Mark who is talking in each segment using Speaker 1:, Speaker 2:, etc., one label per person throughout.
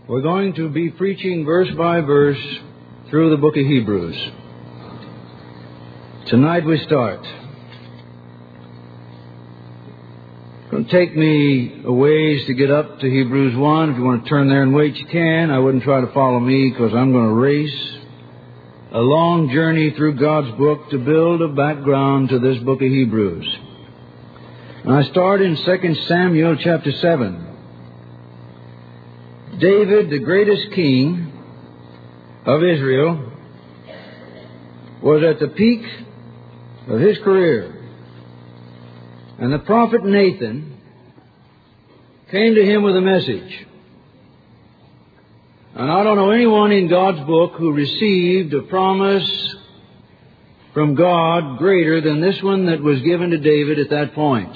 Speaker 1: We're going to be preaching verse by verse through the book of Hebrews. Tonight we start. It's going to take me a ways to get up to Hebrews 1. If you want to turn there and wait, you can. I wouldn't try to follow me because I'm going to race a long journey through God's book to build a background to this book of Hebrews. And I start in 2 Samuel chapter 7. David, the greatest king of Israel, was at the peak of his career. And the prophet Nathan came to him with a message. And I don't know anyone in God's book who received a promise from God greater than this one that was given to David at that point.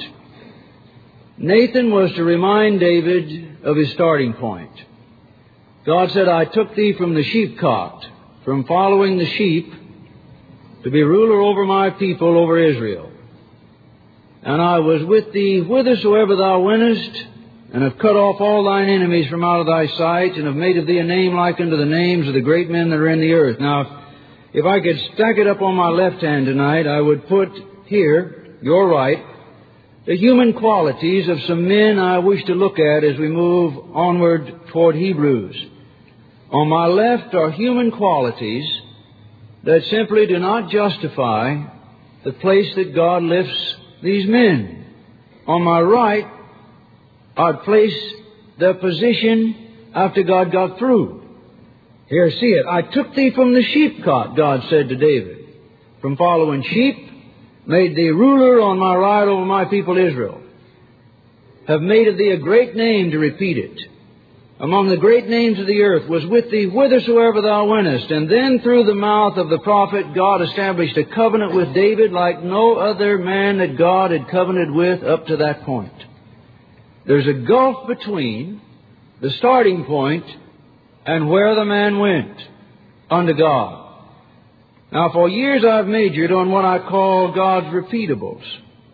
Speaker 1: Nathan was to remind David of his starting point. God said, I took thee from the sheepcote, from following the sheep, to be ruler over my people, over Israel. And I was with thee whithersoever thou wentest, and have cut off all thine enemies from out of thy sight, and have made of thee a name like unto the names of the great men that are in the earth. Now, if I could stack it up on my left hand tonight, I would put here, your right, the human qualities of some men I wish to look at as we move onward toward Hebrews. On my left are human qualities that simply do not justify the place that God lifts these men. On my right, I'd place their position after God got through. Here, see it. I took thee from the sheepcote, God said to David, from following sheep, made thee ruler on my right over my people Israel. Have made of thee a great name, to repeat it. Among the great names of the earth, was with thee whithersoever thou wentest. And then through the mouth of the prophet, God established a covenant with David like no other man that God had covenanted with up to that point. There's a gulf between the starting point and where the man went unto God. Now, for years I've majored on what I call God's repeatables.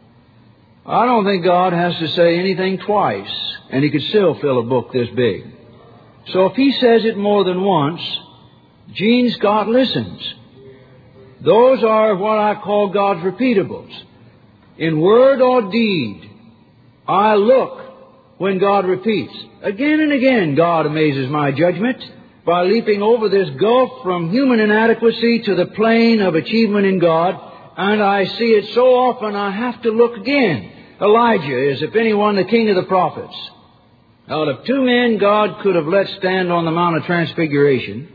Speaker 1: I don't think God has to say anything twice, and He could still fill a book this big. So if He says it more than once, Gene Scott listens. Those are what I call God's repeatables. In word or deed, I look when God repeats. Again and again, God amazes my judgment by leaping over this gulf from human inadequacy to the plane of achievement in God, and I see it so often I have to look again. Elijah is, if anyone, the king of the prophets. Out of two men God could have let stand on the Mount of Transfiguration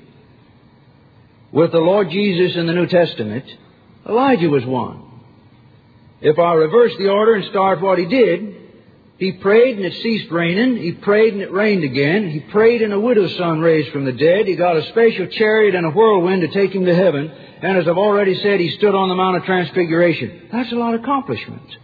Speaker 1: with the Lord Jesus in the New Testament, Elijah was one. If I reverse the order and start what he did, he prayed and it ceased raining. He prayed and it rained again. He prayed and a widow's son raised from the dead. He got a special chariot and a whirlwind to take him to heaven. And as I've already said, he stood on the Mount of Transfiguration. That's a lot of accomplishment.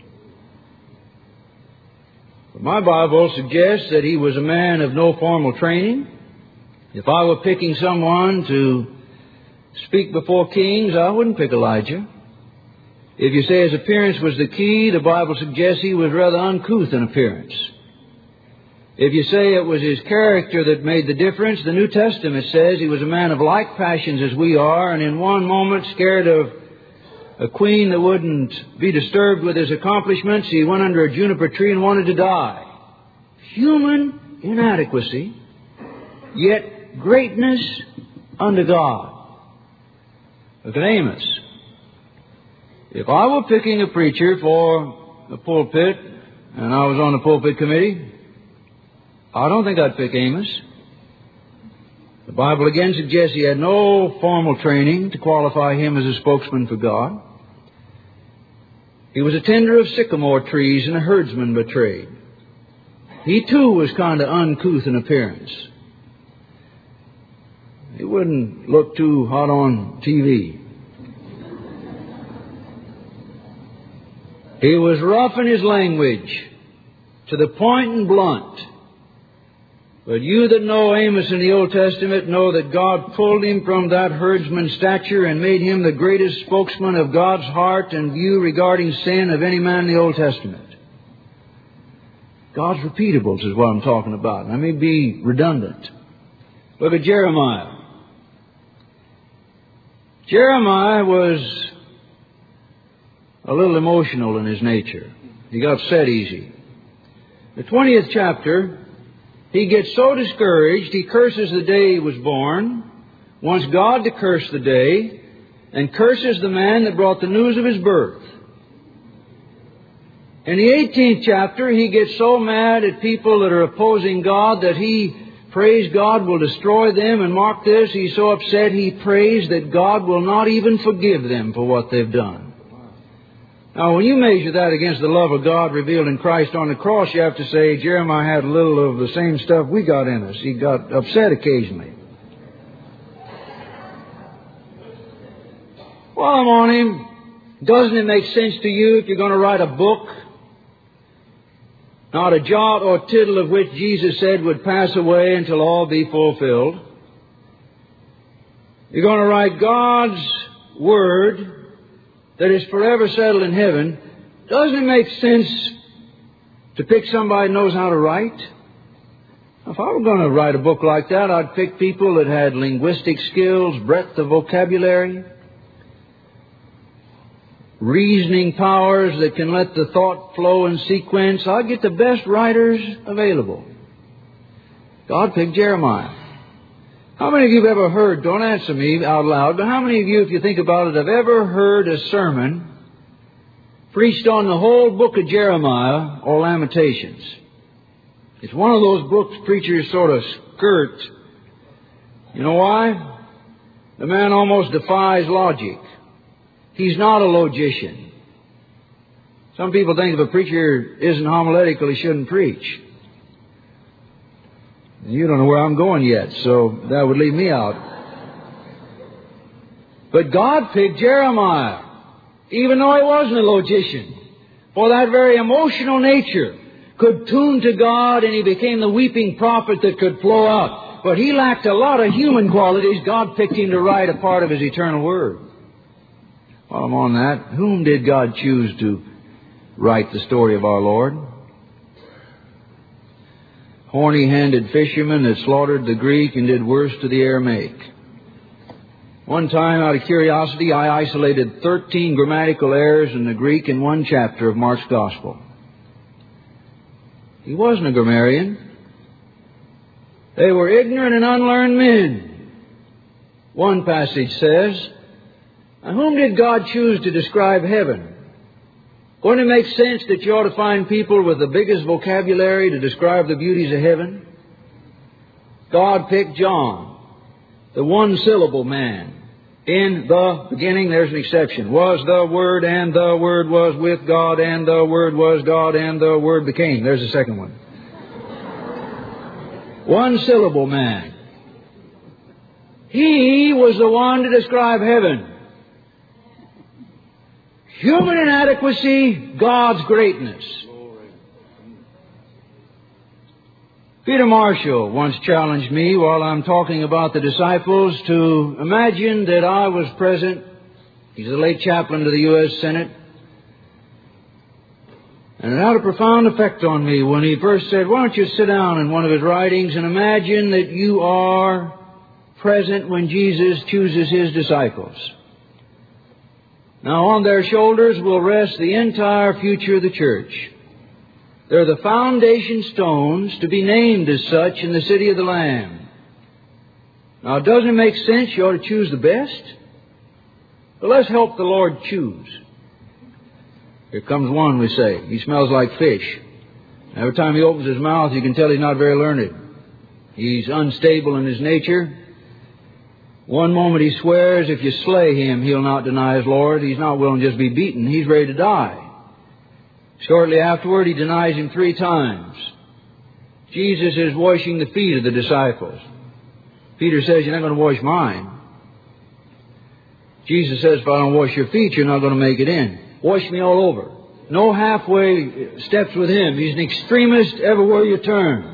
Speaker 1: But my Bible suggests that he was a man of no formal training. If I were picking someone to speak before kings, I wouldn't pick Elijah. If you say his appearance was the key, the Bible suggests he was rather uncouth in appearance. If you say it was his character that made the difference, the New Testament says he was a man of like passions as we are, and in one moment, scared of a queen that wouldn't be disturbed with his accomplishments, he went under a juniper tree and wanted to die. Human inadequacy, yet greatness unto God. Look at Amos. If I were picking a preacher for the pulpit, and I was on the pulpit committee, I don't think I'd pick Amos. The Bible again suggests he had no formal training to qualify him as a spokesman for God. He was a tender of sycamore trees and a herdsman by trade. He too was kind of uncouth in appearance. He wouldn't look too hot on TV. He was rough in his language, to the point and blunt. But you that know Amos in the Old Testament know that God pulled him from that herdsman stature and made him the greatest spokesman of God's heart and view regarding sin of any man in the Old Testament. God's repeatables is what I'm talking about. I may be redundant. Look at Jeremiah. Jeremiah was a little emotional in his nature. He got upset easy. The 20th chapter, he gets so discouraged, he curses the day he was born, wants God to curse the day, and curses the man that brought the news of his birth. In the 18th chapter, he gets so mad at people that are opposing God that he prays God will destroy them, and mark this, he's so upset he prays that God will not even forgive them for what they've done. Now, when you measure that against the love of God revealed in Christ on the cross, you have to say Jeremiah had a little of the same stuff we got in us. He got upset occasionally. While I'm on him, doesn't it make sense to you if you're going to write a book, not a jot or tittle of which Jesus said would pass away until all be fulfilled? You're going to write God's Word that is forever settled in heaven. Doesn't it make sense to pick somebody who knows how to write? If I were going to write a book like that, I'd pick people that had linguistic skills, breadth of vocabulary, reasoning powers that can let the thought flow in sequence. I'd get the best writers available. God picked Jeremiah. How many of you have ever heard, don't answer me out loud, but how many of you, if you think about it, have ever heard a sermon preached on the whole book of Jeremiah or Lamentations? It's one of those books preachers sort of skirt. You know why? The man almost defies logic. He's not a logician. Some people think if a preacher isn't homiletical, he shouldn't preach. You don't know where I'm going yet, so that would leave me out. But God picked Jeremiah, even though he wasn't a logician, for that very emotional nature could tune to God, and he became the weeping prophet that could flow out. But he lacked a lot of human qualities. God picked him to write a part of His eternal Word. While I'm on that, whom did God choose to write the story of our Lord? Horny-handed fishermen that slaughtered the Greek and did worse to the Aramaic. One time, out of curiosity, I isolated 13 grammatical errors in the Greek in one chapter of Mark's Gospel. He wasn't a grammarian. They were ignorant and unlearned men. One passage says, whom did God choose to describe heaven? Wouldn't it make sense that you ought to find people with the biggest vocabulary to describe the beauties of heaven? God picked John, the one-syllable man. In the beginning, there's an exception, was the Word, and the Word was with God, and the Word was God, and the Word became. There's the second one. One-syllable man. He was the one to describe heaven. Human inadequacy, God's greatness. Peter Marshall once challenged me while I'm talking about the disciples to imagine that I was present. He's the late chaplain to the U.S. Senate. And it had a profound effect on me when he first said, why don't you sit down in one of his writings and imagine that you are present when Jesus chooses His disciples. Now, on their shoulders will rest the entire future of the church. They're the foundation stones to be named as such in the city of the Lamb. Now, doesn't it make sense you ought to choose the best? Well, let's help the Lord choose. Here comes one, we say. He smells like fish. Every time he opens his mouth, you can tell he's not very learned. He's unstable in his nature. One moment he swears if you slay him, he'll not deny his Lord. He's not willing to just be beaten. He's ready to die. Shortly afterward, he denies Him 3 times. Jesus is washing the feet of the disciples. Peter says, you're not going to wash mine. Jesus says, if I don't wash your feet, you're not going to make it in. Wash me all over. No halfway steps with Him. He's an extremist everywhere you turn.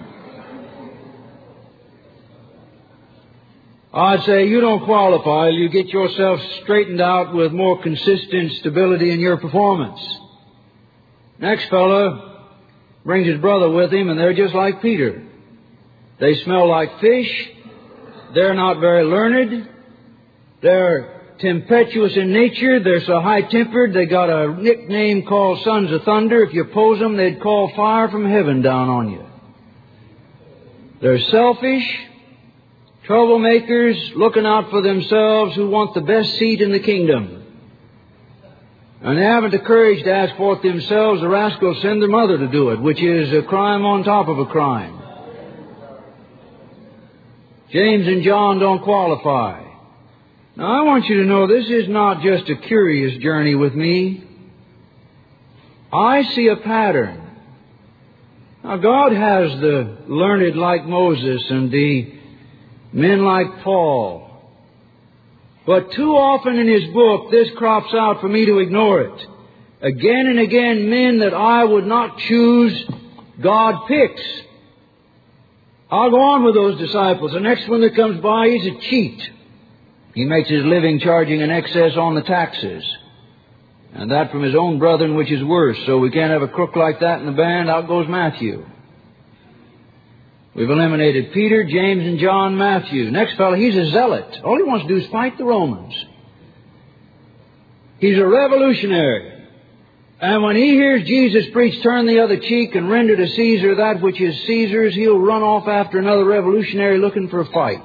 Speaker 1: I'd say you don't qualify. You get yourself straightened out with more consistent stability in your performance. Next fellow brings his brother with him, and they're just like Peter. They smell like fish, They're not very learned. They're tempestuous in nature. They're so high-tempered, they got a nickname called Sons of Thunder. If you oppose them, they'd call fire from heaven down on you. They're selfish, troublemakers, looking out for themselves, who want the best seat in the kingdom. And they haven't the courage to ask for it themselves. The rascals send their mother to do it, which is a crime on top of a crime. James and John don't qualify. Now, I want you to know this is not just a curious journey with me. I see a pattern. Now, God has the learned like Moses and the men like Paul. But too often in His book, this crops out for me to ignore it. Again and again, men that I would not choose, God picks. I'll go on with those disciples. The next one that comes by, he's a cheat. He makes his living charging an excess on the taxes. And that from his own brethren, which is worse. So we can't have a crook like that in the band. Out goes Matthew. We've eliminated Peter, James, and John. Matthew. Next fellow, he's a zealot. All he wants to do is fight the Romans. He's a revolutionary. And when he hears Jesus preach, turn the other cheek and render to Caesar that which is Caesar's, he'll run off after another revolutionary looking for a fight.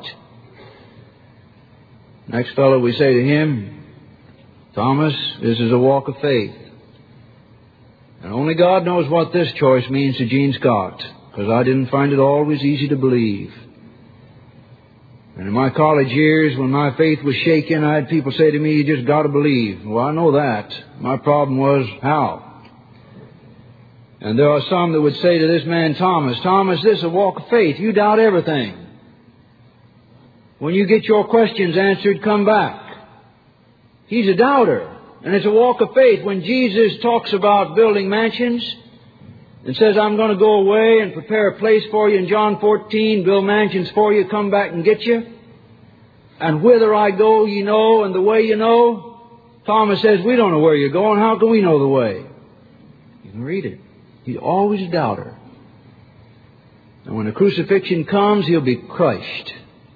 Speaker 1: Next fellow, we say to him, Thomas, this is a walk of faith. And only God knows what this choice means to Gene Scott, because I didn't find it always easy to believe. And in my college years, when my faith was shaken, I had people say to me, you just got to believe. Well, I know that. My problem was how. And there are some that would say to this man, Thomas, this is a walk of faith. You doubt everything. When you get your questions answered, come back. He's a doubter, and it's a walk of faith. When Jesus talks about building mansions and says, I'm going to go away and prepare a place for you in John 14, build mansions for you, come back and get you. And whither I go, ye know, and the way you know. Thomas says, we don't know where you're going. How can we know the way? You can read it. He's always a doubter. And when the crucifixion comes, he'll be crushed.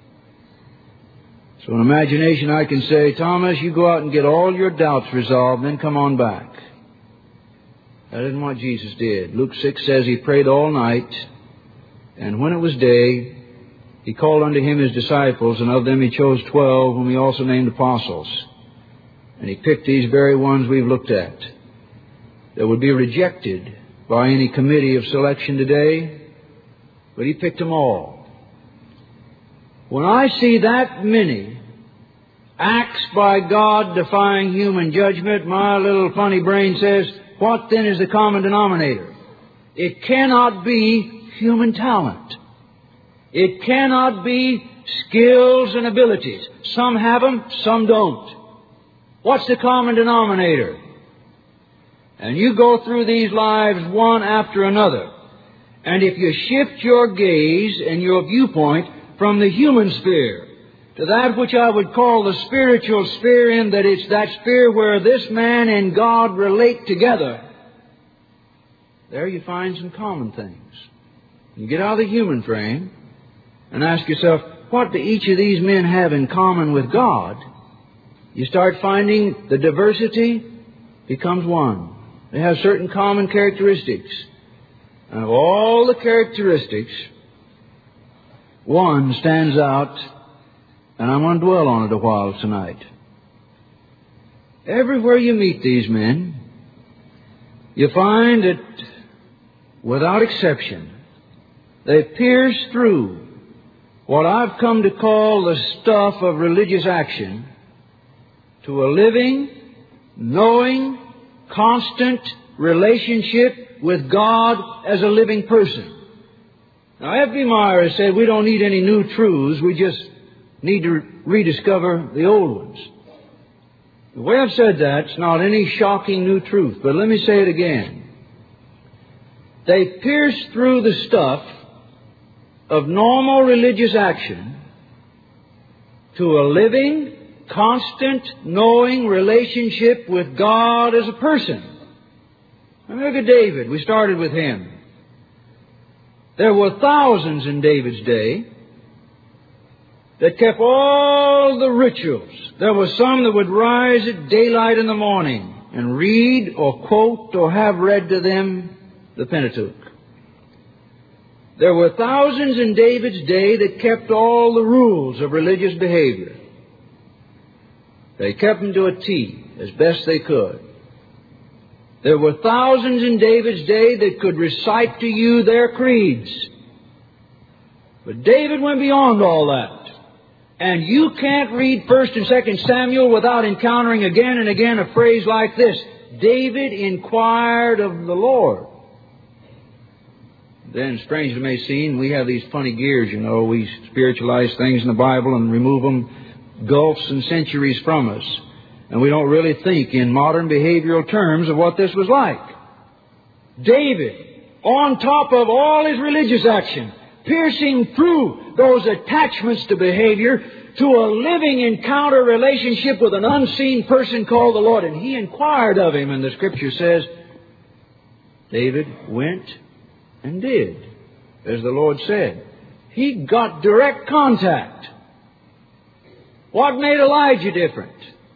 Speaker 1: So in imagination I can say, Thomas, you go out and get all your doubts resolved, then come on back. That isn't what Jesus did. Luke 6 says he prayed all night, and when it was day, he called unto him his disciples, and of them he chose 12, whom he also named apostles. And he picked these very ones we've looked at, that would be rejected by any committee of selection today, but he picked them all. When I see that many acts by God defying human judgment, my little funny brain says, what then is the common denominator? It cannot be human talent. It cannot be skills and abilities. Some have them, some don't. What's the common denominator? And you go through these lives one after another. And if you shift your gaze and your viewpoint from the human sphere to that which I would call the spiritual sphere, in that it's that sphere where this man and God relate together, there you find some common things. You get out of the human frame and ask yourself, what do each of these men have in common with God? You start finding the diversity becomes one. They have certain common characteristics. And of all the characteristics, one stands out, and I'm going to dwell on it a while tonight. Everywhere you meet these men, you find that, without exception, they pierce through what I've come to call the stuff of religious action to a living, knowing, constant relationship with God as a living person. Now, F.B. Meyer has said we don't need any new truths, we just need to rediscover the old ones. The way I've said that, it's not any shocking new truth, but let me say it again. They pierce through the stuff of normal religious action to a living, constant, knowing relationship with God as a person. Now look at David. We started with him. There were thousands in David's day, that kept all the rituals. There were some that would rise at daylight in the morning and read or quote or have read to them the Pentateuch. There were thousands in David's day that kept all the rules of religious behavior. They kept them to a T as best they could. There were thousands in David's day that could recite to you their creeds. But David went beyond all that. And you can't read 1 and 2 Samuel without encountering again and again a phrase like this: David inquired of the Lord. Then, strange it may seem, we have these funny gears, you know. We spiritualize things in the Bible and remove them gulfs and centuries from us. And we don't really think in modern behavioral terms of what this was like. David, on top of all his religious action, piercing through those attachments to behavior to a living encounter relationship with an unseen person called the Lord. And he inquired of Him, and the Scripture says, David went and did, as the Lord said. He got direct contact. What made Elijah different?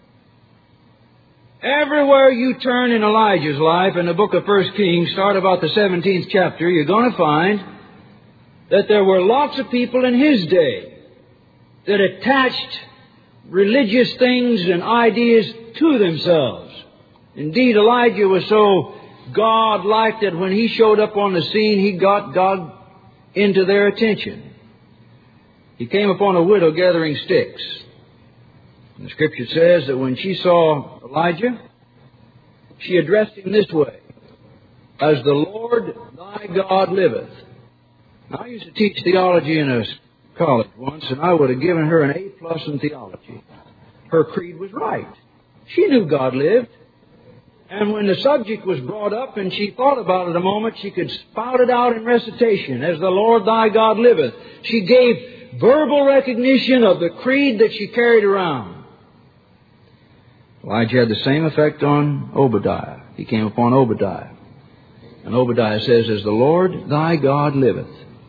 Speaker 1: Everywhere you turn in Elijah's life, in the book of 1 Kings, start about the 17th chapter, you're going to find that there were lots of people in his day that attached religious things and ideas to themselves. Indeed, Elijah was so God-like that when he showed up on the scene, he got God into their attention. He came upon a widow gathering sticks. And the Scripture says that when she saw Elijah, she addressed him this way: As the Lord thy God liveth. Now, I used to teach theology in a college once, and I would have given her an A+ in theology. Her creed was right. She knew God lived. And when the subject was brought up and she thought about it a moment, she could spout it out in recitation: As the Lord thy God liveth. She gave verbal recognition of the creed that she carried around. Elijah had the same effect on Obadiah. He came upon Obadiah. And Obadiah says, As the Lord thy God liveth.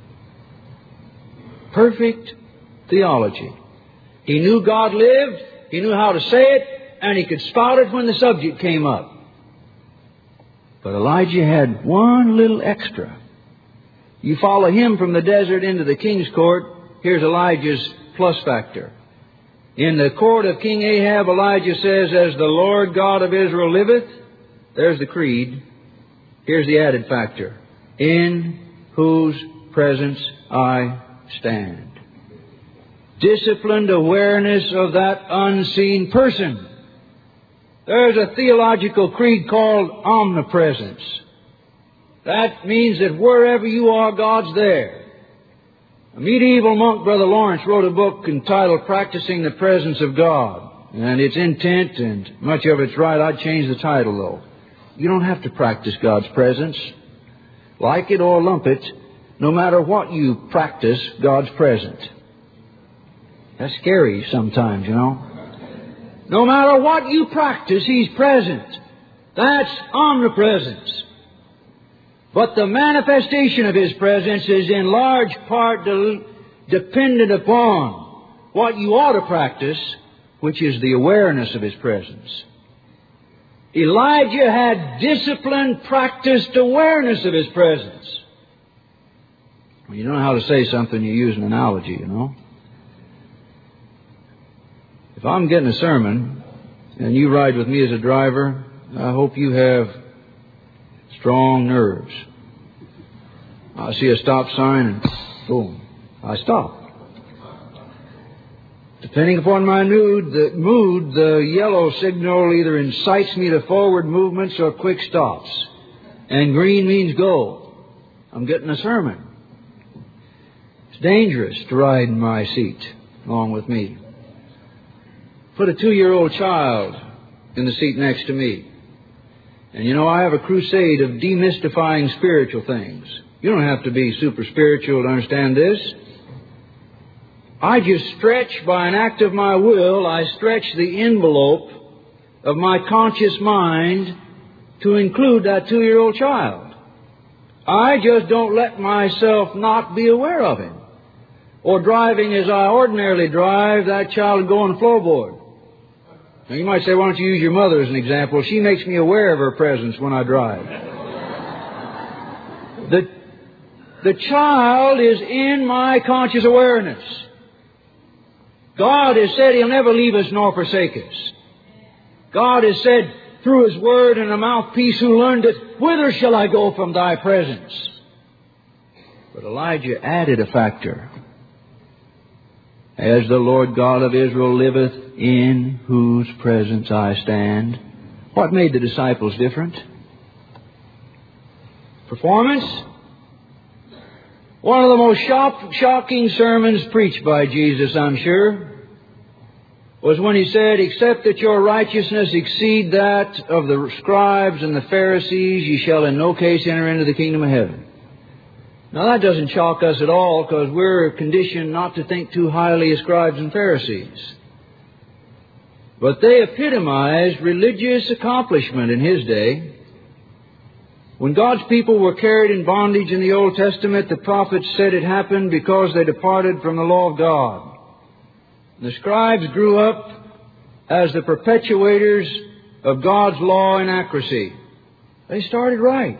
Speaker 1: Perfect theology. He knew God lived, he knew how to say it, and he could spout it when the subject came up. But Elijah had one little extra. You follow him from the desert into the king's court, here's Elijah's plus factor. In the court of King Ahab, Elijah says, As the Lord God of Israel liveth. There's the creed. Here's the added factor: In whose presence I stand. Disciplined awareness of that unseen person. There's a theological creed called omnipresence. That means that wherever you are, God's there. A medieval monk, Brother Lawrence, wrote a book entitled Practicing the Presence of God. And its intent, and much of it's right, I'd change the title though. You don't have to practice God's presence. Like it or lump it, no matter what you practice, God's present. That's scary sometimes, you know. No matter what you practice, He's present. That's omnipresence. But the manifestation of His presence is in large part dependent upon what you ought to practice, which is the awareness of His presence. Elijah had disciplined, practiced awareness of His presence. Well, you know how to say something, you use an analogy, you know. If I'm getting a sermon and you ride with me as a driver, I hope you have strong nerves. I see a stop sign and boom, I stop. Depending upon my mood, the yellow signal either incites me to forward movements or quick stops. And green means go. I'm getting a sermon. It's dangerous to ride in my seat along with me. Put a 2-year-old child in the seat next to me. And you know, I have a crusade of demystifying spiritual things. You don't have to be super spiritual to understand this. I just stretch, by an act of my will, I stretch the envelope of my conscious mind to include that 2-year-old child. I just don't let myself not be aware of him. or driving as I ordinarily drive, that child would go on the floorboard. Now you might say, why don't you use your mother as an example? She makes me aware of her presence when I drive. The child is in my conscious awareness. God has said He'll never leave us nor forsake us. God has said through His Word and a mouthpiece who learned it, whither shall I go from Thy presence? But Elijah added a factor. As the Lord God of Israel liveth, in whose presence I stand. What made the disciples different? Performance? One of the most shocking sermons preached by Jesus, I'm sure, was when He said, except that your righteousness exceed that of the scribes and the Pharisees, ye shall in no case enter into the kingdom of heaven. Now that doesn't shock us at all, because we're conditioned not to think too highly of scribes and Pharisees. But they epitomized religious accomplishment in His day. When God's people were carried in bondage in the Old Testament, the prophets said it happened because they departed from the law of God. The scribes grew up as the perpetuators of God's law and accuracy. They started right.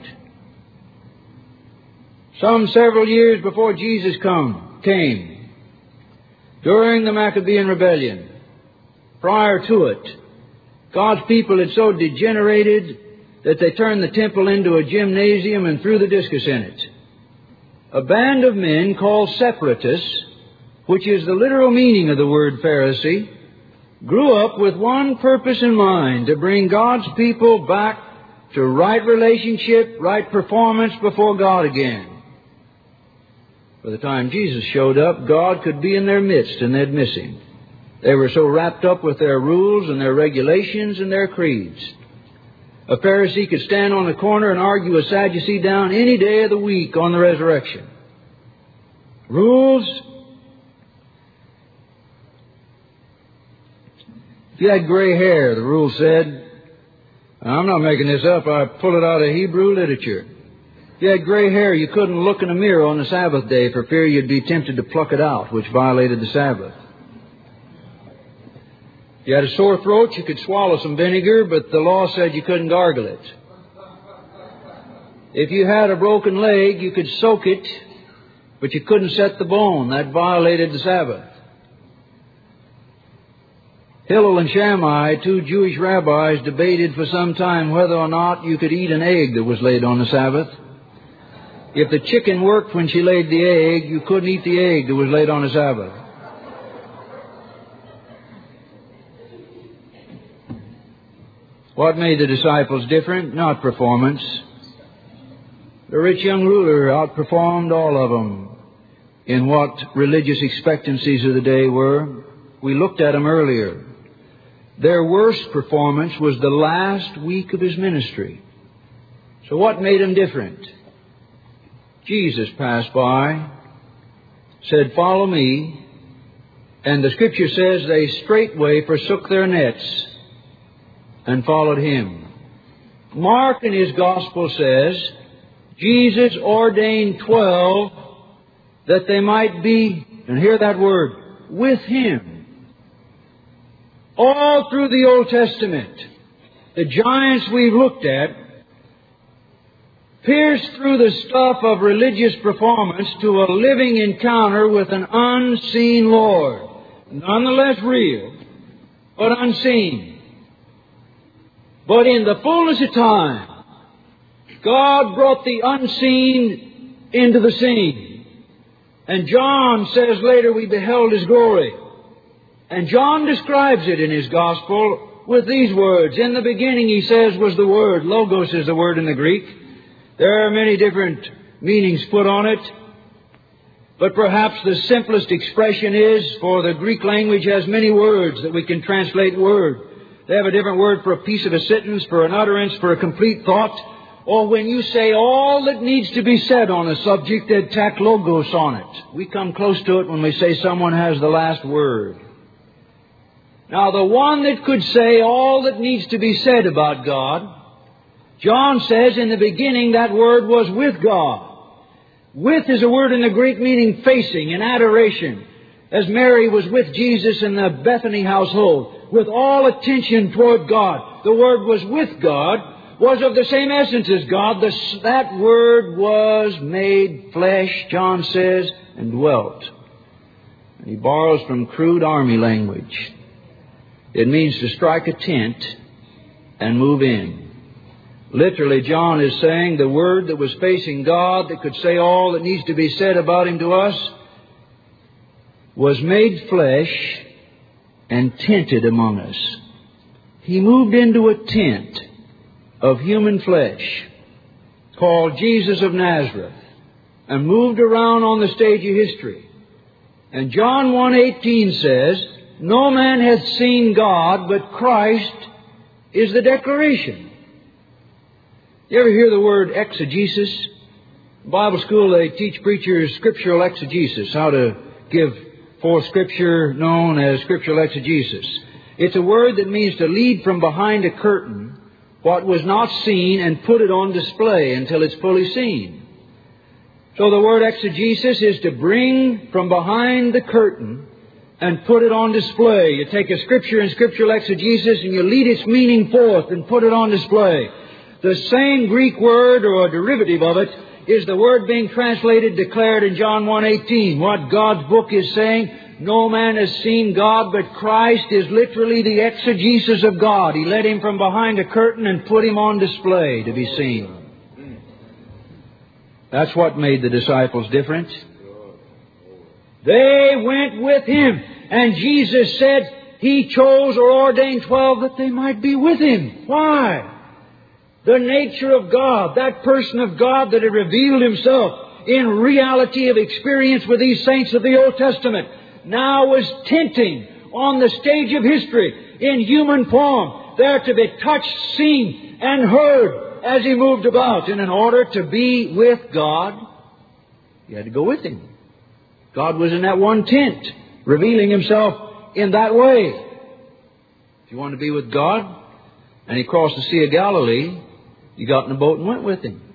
Speaker 1: Some several years before Jesus came, during the Maccabean rebellion, prior to it, God's people had so degenerated that they turned the temple into a gymnasium and threw the discus in it. A band of men called separatists, which is the literal meaning of the word Pharisee, grew up with one purpose in mind, to bring God's people back to right relationship, right performance before God again. By the time Jesus showed up, God could be in their midst and they'd miss Him. They were so wrapped up with their rules and their regulations and their creeds. A Pharisee could stand on the corner and argue a Sadducee down any day of the week on the resurrection. Rules. If you had gray hair, the rule said, I'm not making this up, I pull it out of Hebrew literature. If you had gray hair, you couldn't look in a mirror on the Sabbath day for fear you'd be tempted to pluck it out, which violated the Sabbath. If you had a sore throat, you could swallow some vinegar, but the law said you couldn't gargle it. If you had a broken leg, you could soak it, but you couldn't set the bone. That violated the Sabbath. Hillel and Shammai, two Jewish rabbis, debated for some time whether or not you could eat an egg that was laid on the Sabbath. If the chicken worked when she laid the egg, you couldn't eat the egg that was laid on the Sabbath. What made the disciples different? Not performance. The rich young ruler outperformed all of them in what religious expectancies of the day were. We looked at them earlier. Their worst performance was the last week of His ministry. So what made them different? Jesus passed by, said, follow me, and the Scripture says they straightway forsook their nets and followed Him. Mark in his Gospel says, Jesus ordained 12 that they might be, and hear that word, with Him. All through the Old Testament, the giants we've looked at pierced through the stuff of religious performance to a living encounter with an unseen Lord. Nonetheless real, but unseen. But in the fullness of time, God brought the unseen into the seen. And John says later we beheld His glory. And John describes it in his Gospel with these words. In the beginning, he says, was the Word. Logos is the word in the Greek. There are many different meanings put on it. But perhaps the simplest expression is, for the Greek language has many words that we can translate word. They have a different word for a piece of a sentence, for an utterance, for a complete thought. Or when you say all that needs to be said on a subject, they'd tack logos on it. We come close to it when we say someone has the last word. Now, the one that could say all that needs to be said about God, John says in the beginning that Word was with God. With is a word in the Greek meaning facing and adoration. As Mary was with Jesus in the Bethany household, with all attention toward God. The Word was with God, was of the same essence as God. That Word was made flesh, John says, and dwelt. And he borrows from crude army language. It means to strike a tent and move in. Literally, John is saying the Word that was facing God, that could say all that needs to be said about Him to us, was made flesh and tented among us. He moved into a tent of human flesh called Jesus of Nazareth and moved around on the stage of history. And John 1:18 says, "No man hath seen God, but Christ is the declaration." You ever hear the word exegesis? In Bible school they teach preachers scriptural exegesis, how to give forth Scripture known as scriptural exegesis. It's a word that means to lead from behind a curtain what was not seen and put it on display until it's fully seen. So the word exegesis is to bring from behind the curtain and put it on display. You take a Scripture in scriptural exegesis and you lead its meaning forth and put it on display. The same Greek word or a derivative of it is the word being translated, declared in John 1:18. What God's book is saying, no man has seen God, but Christ is literally the exegesis of God. He led Him from behind a curtain and put Him on display to be seen. That's what made the disciples different. They went with Him. And Jesus said He chose or ordained 12 that they might be with Him. Why? The nature of God, that person of God that had revealed Himself in reality of experience with these saints of the Old Testament, now was tenting on the stage of history in human form, there to be touched, seen, and heard as He moved about. And in order to be with God, you had to go with Him. God was in that one tent, revealing Himself in that way. If you wanted to be with God, and He crossed the Sea of Galilee, you got in a boat and went with Him.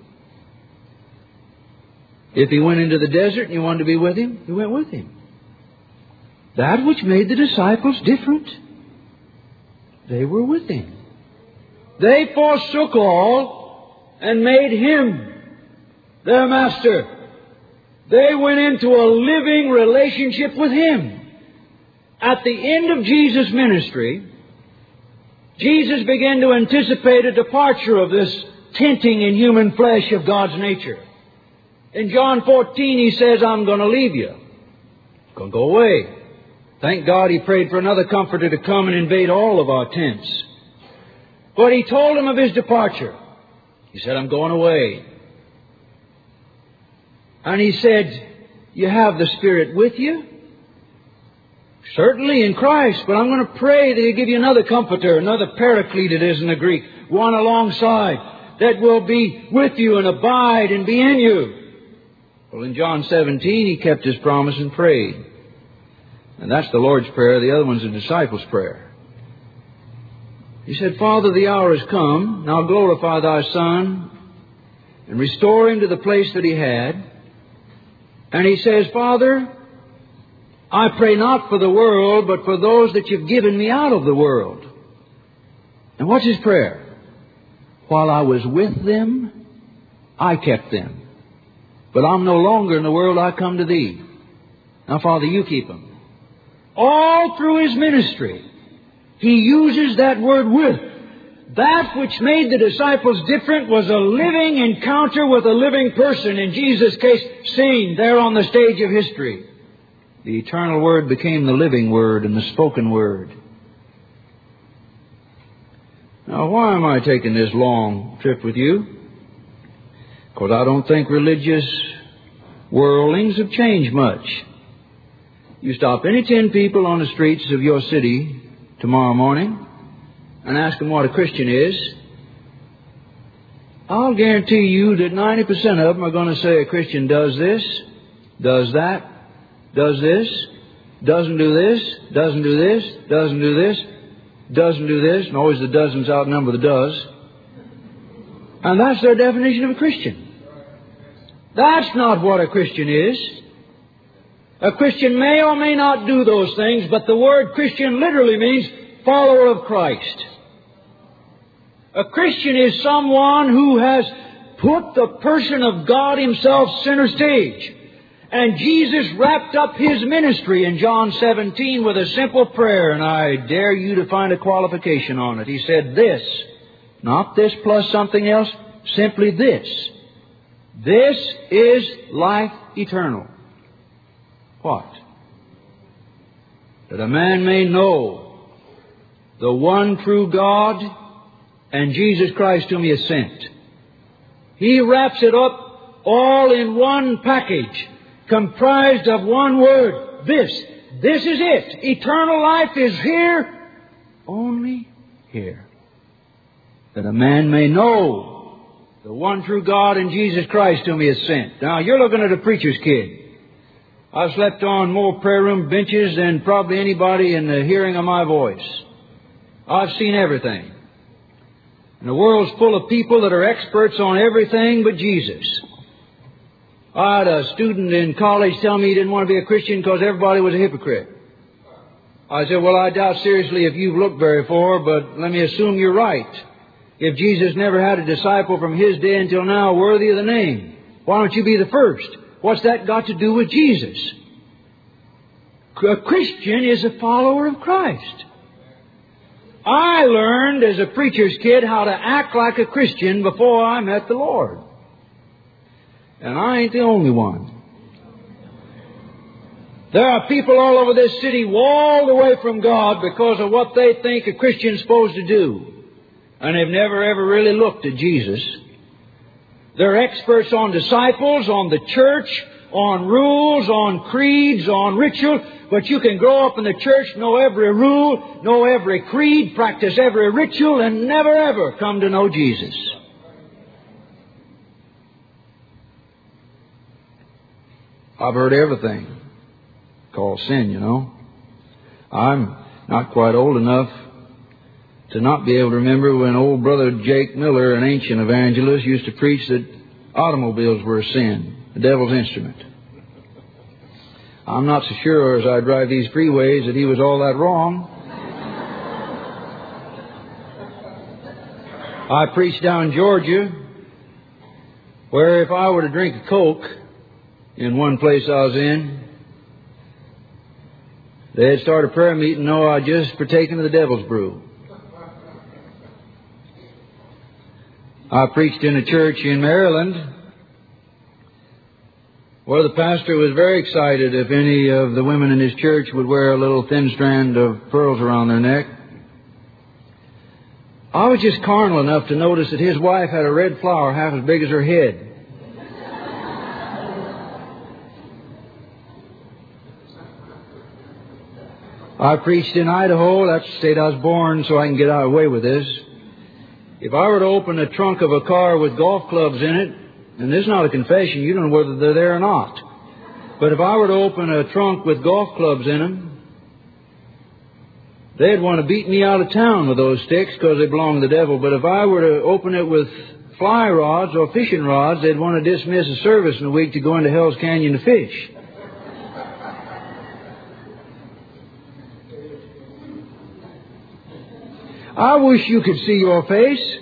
Speaker 1: If He went into the desert and you wanted to be with Him, you went with Him. That which made the disciples different, they were with Him. They forsook all and made Him their master. They went into a living relationship with Him. At the end of Jesus' ministry, Jesus began to anticipate a departure of this tenting in human flesh of God's nature. In John 14, He says, I'm going to leave you. I'm going to go away. Thank God He prayed for another Comforter to come and invade all of our tents. But He told them of His departure. He said, I'm going away. And He said, you have the Spirit with you? Certainly in Christ, but I'm going to pray that He'll give you another Comforter, another Paraclete it is in the Greek, one alongside, that will be with you and abide and be in you. Well, in John 17, He kept His promise and prayed. And that's the Lord's Prayer. The other one's the disciples' prayer. He said, Father, the hour has come. Now glorify Thy Son and restore Him to the place that He had. And He says, Father, I pray not for the world, but for those that You've given Me out of the world. And what's His prayer? While I was with them, I kept them. But I'm no longer in the world, I come to Thee. Now, Father, You keep them. All through His ministry, He uses that word with. That which made the disciples different was a living encounter with a living person. In Jesus' case, seen there on the stage of history. The eternal Word became the living Word and the spoken Word. Now, why am I taking this long trip with you? Because I don't think religious worldlings have changed much. You stop any 10 people on the streets of your city tomorrow morning and ask them what a Christian is, I'll guarantee you that 90% of them are going to say a Christian does this, does that, does this, doesn't do this, doesn't do this, doesn't do this, doesn't do this, and always the doesn't outnumber the does. And that's their definition of a Christian. That's not what a Christian is. A Christian may or may not do those things, but the word Christian literally means follower of Christ. A Christian is someone who has put the person of God Himself center stage. And Jesus wrapped up His ministry in John 17 with a simple prayer, and I dare you to find a qualification on it. He said this, not this plus something else, simply this. This is life eternal. What? That a man may know the one true God and Jesus Christ whom He has sent. He wraps it up all in one package, comprised of one word. This is it. Eternal life is here, only here. That a man may know the one true God and Jesus Christ whom He has sent. Now, you're looking at a preacher's kid. I've slept on more prayer room benches than probably anybody in the hearing of my voice. I've seen everything. And the world's full of people that are experts on everything but Jesus. I had a student in college tell me he didn't want to be a Christian because everybody was a hypocrite. I said, well, I doubt seriously if you've looked very far, but let me assume you're right. If Jesus never had a disciple from His day until now worthy of the name, why don't you be the first? What's that got to do with Jesus? A Christian is a follower of Christ. I learned as a preacher's kid how to act like a Christian before I met the Lord. And I ain't the only one. There are people all over this city walled away from God because of what they think a Christian's supposed to do. And they've never ever really looked at Jesus. They're experts on disciples, on the church, on rules, on creeds, on ritual. But you can grow up in the church, know every rule, know every creed, practice every ritual, and never ever come to know Jesus. I've heard everything called sin, you know. I'm not quite old enough to not be able to remember when old brother Jake Miller, an ancient evangelist, used to preach that automobiles were a sin, the devil's instrument. I'm not so sure as I drive these freeways that he was all that wrong. I preached down in Georgia where if I were to drink a Coke in one place I was in, they'd start a prayer meeting, no, I just partaken of the devil's brew. I preached in a church in Maryland where the pastor was very excited if any of the women in his church would wear a little thin strand of pearls around their neck. I was just carnal enough to notice that his wife had a red flower half as big as her head. I preached in Idaho. That's the state I was born, so I can get away with this. If I were to open the trunk of a car with golf clubs in it, and this is not a confession, you don't know whether they're there or not. But if I were to open a trunk with golf clubs in them, they'd want to beat me out of town with those sticks because they belong to the devil. But if I were to open it with fly rods or fishing rods, they'd want to dismiss a service in a week to go into Hell's Canyon to fish. I wish you could see your face.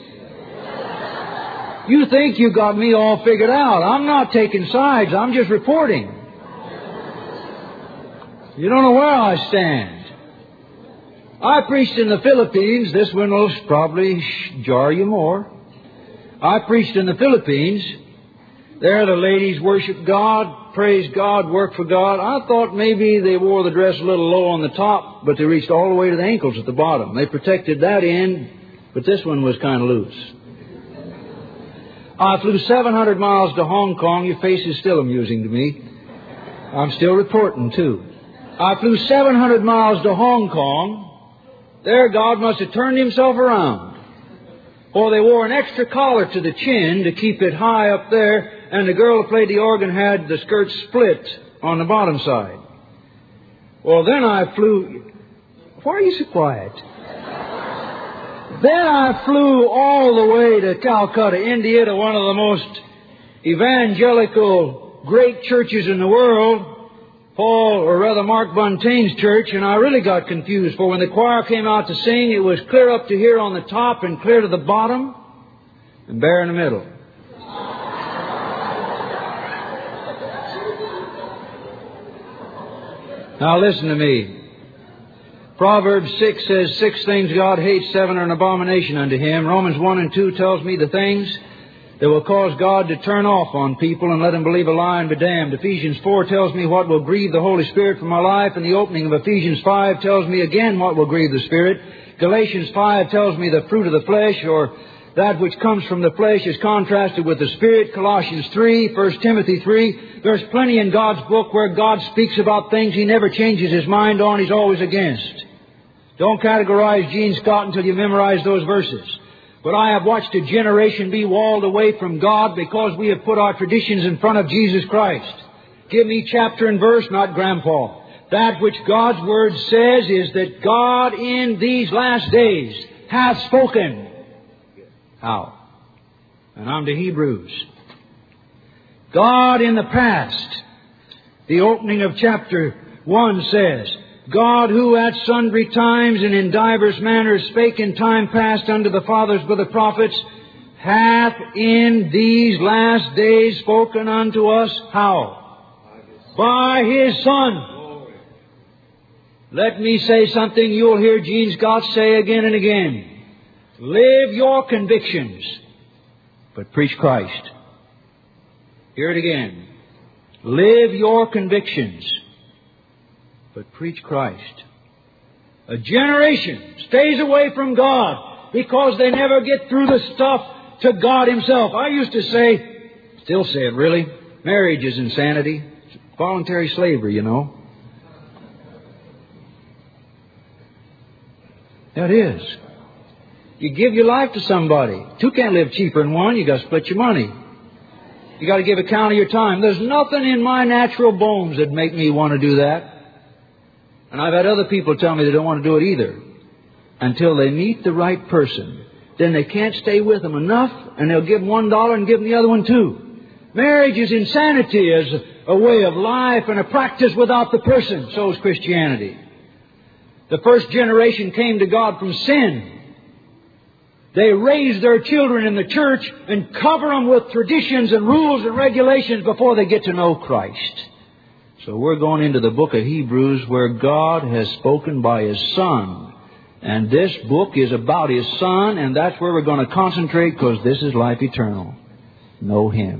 Speaker 1: You think you got me all figured out. I'm not taking sides. I'm just reporting. You don't know where I stand. I preached in the Philippines. This one will probably jar you more. I preached in the Philippines. There the ladies worship God, praise God, work for God. I thought maybe they wore the dress a little low on the top, but they reached all the way to the ankles at the bottom. They protected that end, but this one was kind of loose. I flew 700 miles to Hong Kong. Your face is still amusing to me. I'm still reporting, too. I flew 700 miles to Hong Kong. There God must have turned Himself around. For they wore an extra collar to the chin to keep it high up there, and the girl who played the organ had the skirt split on the bottom side. Well, then I flew... Why are you so quiet? Then I flew all the way to Calcutta, India, to one of the most evangelical great churches in the world, Mark Buntain's church, and I really got confused, for when the choir came out to sing, it was clear up to here on the top and clear to the bottom and bare in the middle. Now listen to me. Proverbs 6 says, 6 things God hates, 7 are an abomination unto Him. Romans 1 and 2 tells me the things that will cause God to turn off on people and let them believe a lie and be damned. Ephesians 4 tells me what will grieve the Holy Spirit for my life, and the opening of Ephesians 5 tells me again what will grieve the Spirit. Galatians 5 tells me the fruit of the flesh, or that which comes from the flesh, is contrasted with the Spirit. Colossians 3, 1 Timothy 3. There's plenty in God's book where God speaks about things He never changes His mind on, He's always against. Don't categorize Gene Scott until you memorize those verses. But I have watched a generation be walled away from God because we have put our traditions in front of Jesus Christ. Give me chapter and verse, not grandpa. That which God's Word says is that God in these last days hath spoken. How? And I'm to Hebrews. God in the past, the opening of chapter 1 says, God who at sundry times and in divers manners spake in time past unto the fathers by the prophets, hath in these last days spoken unto us how? By His Son. Let me say something you'll hear Gene Scott say again and again. Live your convictions, but preach Christ. Hear it again. Live your convictions, but preach Christ. A generation stays away from God because they never get through the stuff to God Himself. I used to say, still say it really, marriage is insanity. It's voluntary slavery, you know. That is. You give your life to somebody. Two can't live cheaper than one. You got to split your money. You got to give account of your time. There's nothing in my natural bones that make me want to do that. And I've had other people tell me they don't want to do it either. Until they meet the right person. Then they can't stay with them enough, and they'll give $1 and give them the other one too. Marriage is insanity as a way of life and a practice without the person. So is Christianity. The first generation came to God from sin. They raise their children in the church and cover them with traditions and rules and regulations before they get to know Christ. So we're going into the book of Hebrews where God has spoken by His Son. And this book is about His Son, and that's where we're going to concentrate because this is life eternal. Know Him.